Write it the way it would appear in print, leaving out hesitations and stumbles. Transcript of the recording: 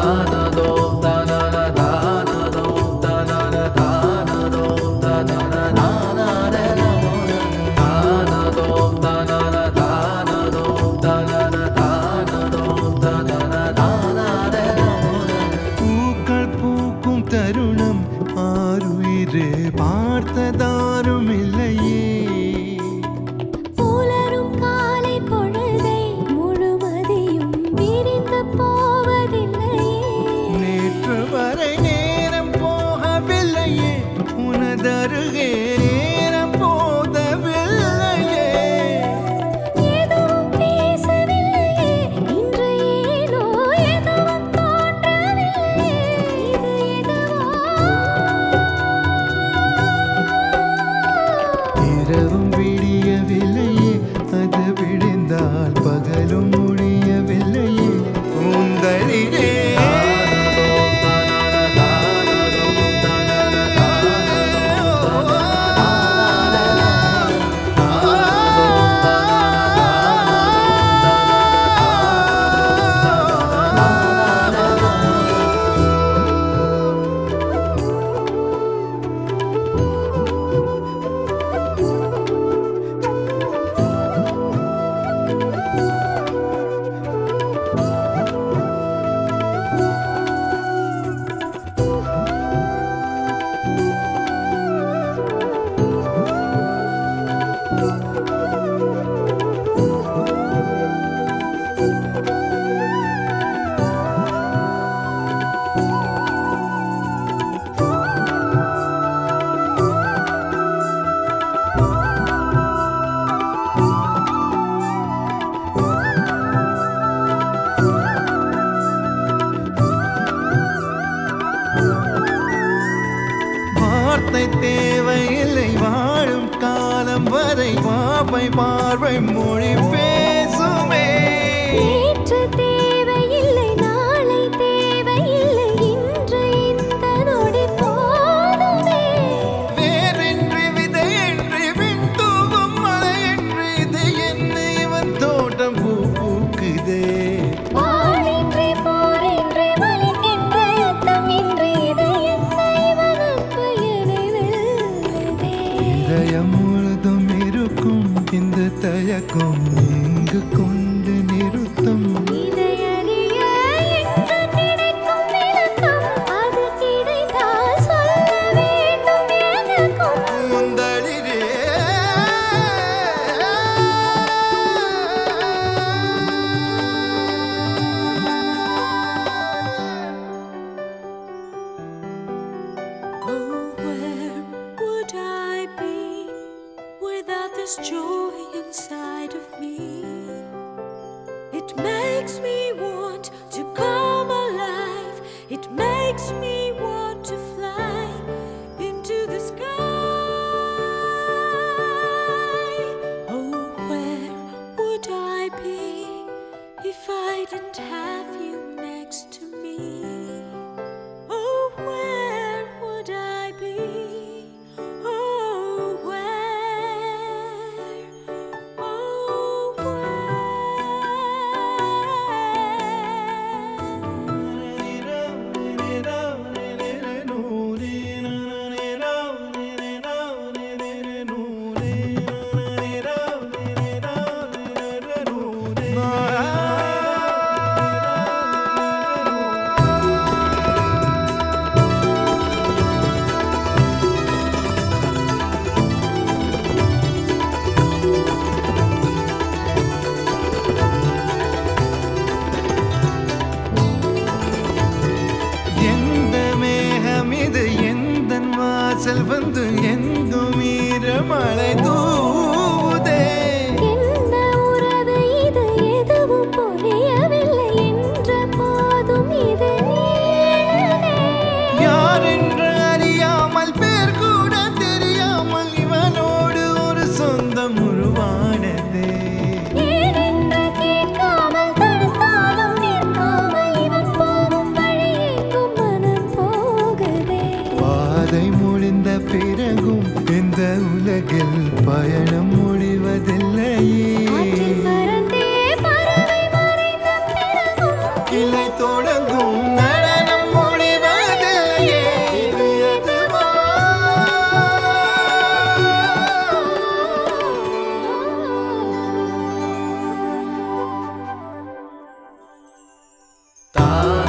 பார்த்ததாரும் இல்லையே புலரும் காலை பொழுதை முழுமதியும் விரிந்து போவதில்லையே நேற்று வரை நேரம் போகவில்லையே உனதருகே நேரம் போதவில்லையே எதுவும் பேசவில்லையே இன்று ஏனோ எதுவும் தோன்றவில்லையே இது எதுவோ இரவும் விடியவில்லையே அது விடிந்தால் பகலும் முடியவில்லையே கூந்தலிலே வார்த்தை தேவையில்லை வாழும் காலம் வரை வாவை பார்வை மொழி பேசுமே நேற்று தேவையில்லை நாளை தேவையில்லை இன்று இந்த நொடி போதுமே வேறென்று விதையென்று விண் தூவும் மழையென்று இது என்ன இவன் தோட்டம் பூ பூக்குதே வாழின்றி போரின்றி வலிக்கின்ற யுத்தம் இன்றி இது என்ன இவனுக்கு என்னை வெல்லுதே இதயம் முழுதும் இருக்கும் இந்த தயக்கம் எங்கு கொண்டு நிறுத்தும் இதையறிய எங்கு கிடைக்கும் விளக்கம் அது கிடைத்தால் சொல்ல வேண்டும் எனக்கும் முந்தளிரே Oh, where would I be without this joy inside of me? It makes me want to come alive. It makes me want to fly into the sky. Oh, where would I be if I didn't have you next to me? Oh, where would I be? Oh, where? Oh, எந்த மேகம் இது எந்தன் வாசல் வந்து எங்கும் ஈரமழை தூவுதே என்ன உறவு இது எதுவும் புரியவில்லை என்ற போதும் இது நீளுதே யார் என்று அறியாமல் பேர் கூட தெரியாமல் இவனோடு ஒரு சொந்தம் உருவானதே ஏனென்று கேட்காமல் தடுத்தாலும் நிற்காமல் இவன் போகும் வழி எங்கும் மனம் போகுதே பாதை முடிந்த பிறகும் இந்த உலகில் பய ஆ